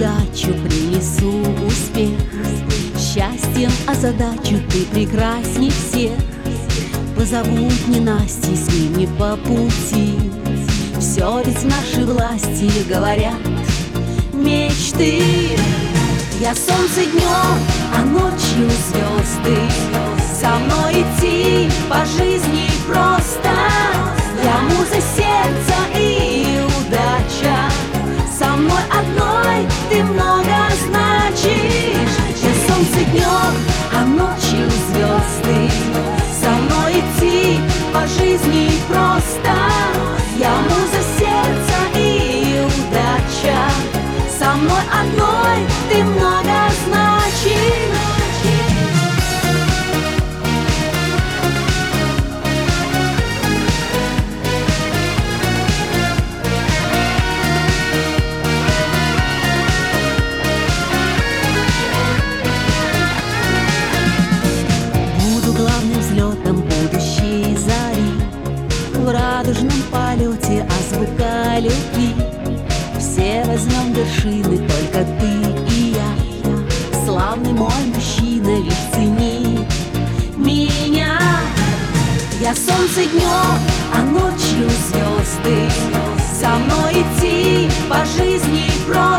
удачу, принесу успех. Счастьем озадачу, ты прекрасней всех. Позовут ненастье, с ним не по пути. Все ведь в нашей власти, говорят мечты. Я солнце днем, а ночью звезды. Со мной идти по жизни просто. Я муза сердца и удача. Со мной одной ты много значишь. Я солнце днем, а ночью звезды. Со мной идти по жизни просто. Я муза сердца и удача. Со мной одной ты много значишь. Буду главным взлетом будущей зари. В радужном полете азбука любви. Все возьмем вершины, только ты и я. Славный мой мужчина, лишь цени меня. Я солнце днем, а ночью звезды. Со мной идти по жизни просто.